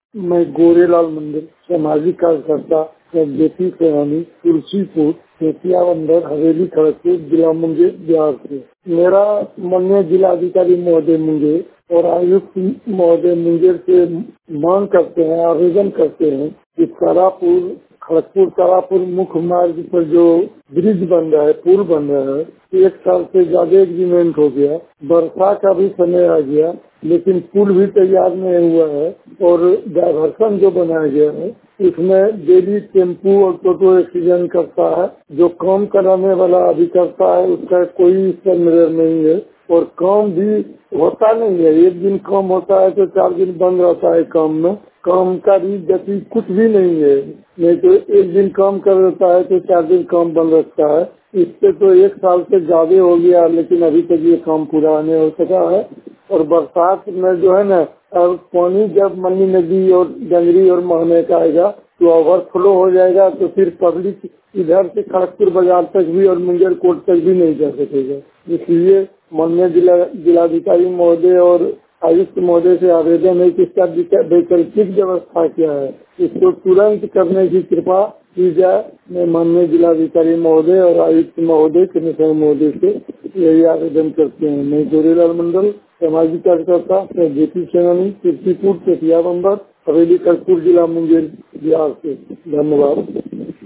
मैं गोरेलाल मंदिर सामाजिक कार्यकर्ता जेपी सेनानी तुलसीपुर सेतिया बंदर हवेली खड़गपुर जिला मुंगेर बिहार से। मेरा माननीय जिलाधिकारी महोदय मुंगेर और आयुक्त महोदय मुंगेर से मांग करते हैं, आवेदन करते हैं कि तारापुर खड़गपुर तारापुर मुख्य मार्ग पर जो ब्रिज बन रहा है, पुल बन रहा है, 1 साल से ज्यादा एग्रीमेंट हो गया, वर्षा का भी समय आ गया लेकिन पुल भी तैयार नहीं हुआ है और डायवर्सन जो बनाया गया है इसमें डेली टेम्पू और टोटो एक्सीडेंट करता है। जो काम कराने वाला अभिकर्ता है उसका कोई सर्वेयर नहीं है और काम भी होता नहीं है। एक दिन काम होता है तो 4 दिन बंद रहता है। काम का भी गति कुछ भी नहीं है, नहीं तो एक दिन काम कर देता है तो 4 दिन काम बंद रखता है। इससे तो 1 साल से ज्यादा हो गया लेकिन अभी तक ये काम पूरा नहीं हो सका है। और बरसात में जो है ना, अब पानी जब मनी नदी और डंगरी और महने का आएगा तो ओवरफ्लो हो जाएगा तो फिर पब्लिक इधर से खड़गपुर बाजार तक भी और मुंगेर कोर्ट तक भी नहीं जा सकेगा। इसलिए माननीय जिलाधिकारी महोदय और आयुक्त महोदय से आवेदन है कि इसका वैकल्पिक व्यवस्था क्या है, इसको तुरंत करने की कृपा की जाए। मैं माननीय जिलाधिकारी महोदय और आयुक्त महोदय कमिश्नर महोदय से यही आवेदन करते हैं। मैं गोरेलाल मंडल सामाजिक कार्यकर्ता जेपी सेनानी तुलसीपुर सेतिया बंदर हवेली खड़गपुर जिला मुंगेर बिहार से। धन्यवाद।